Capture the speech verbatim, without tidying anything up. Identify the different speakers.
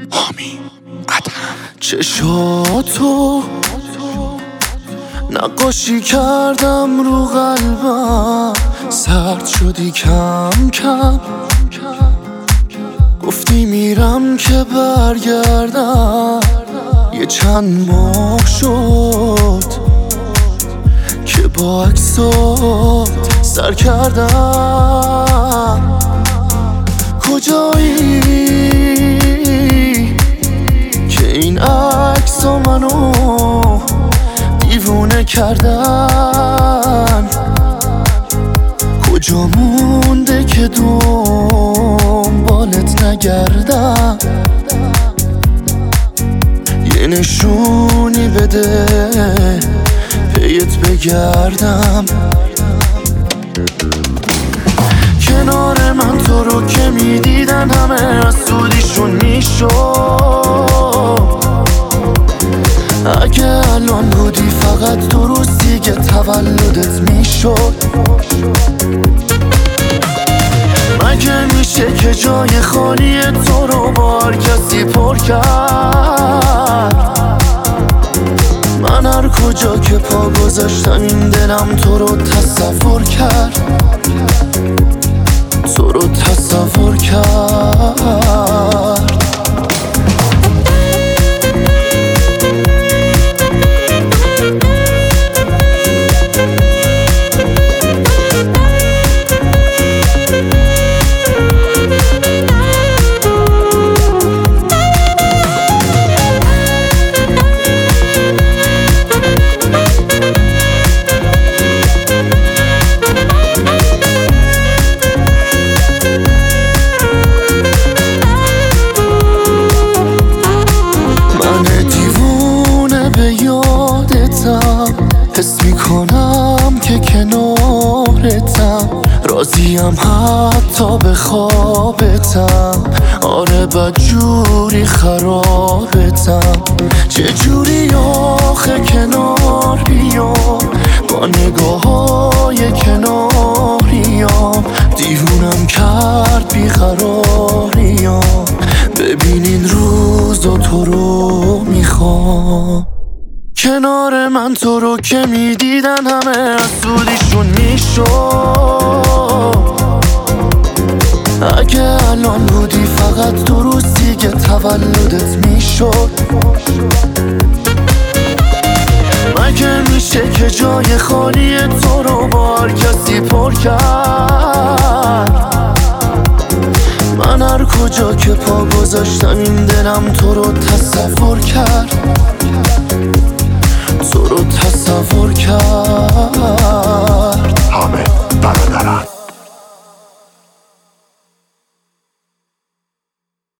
Speaker 1: حامی ادهم. چشاتو نقاشی کردم رو قلبم، سرد شدی کم کم، گفتی میرم که برگردم. یه چند ماه شد که با عکسات سر کردم. کجایی که این عکسا منو دیوونه کردن؟ کجا مونده که دنبالت نگردم؟ یه نشونی بده پیت بگردم. کنار من تو رو که میدیدن همه از سودیشون میشد. اگه الان بودی فقط دو روز دیگه تولدت میشد. مگه میشه که جای خالی تو رو بار کسی پر کرد؟ من هر کجا که پا گذاشتم این دلم تو رو تصور کرد، تو رو تصور کرد. حس میکنم که کنارتم، راضیم حتی به خوابتم. آره بدجوری خرابتم. چجوری آخه کنار بیام با نگاه های کناریام؟ دیوونم کرد بیقراریام. ببین این روزا تو رو میخوام. کنار من تو رو که میدیدن همه از سودیشون میشد. اگه الان بودی فقط دو روز دیگه تولدت میشد. مگه میشه که جای خالی تو رو بار کسی پر کرد؟ من هر کجا که پا گذاشتم این دلم تو رو تصور کرد، تو رو تصور کرد.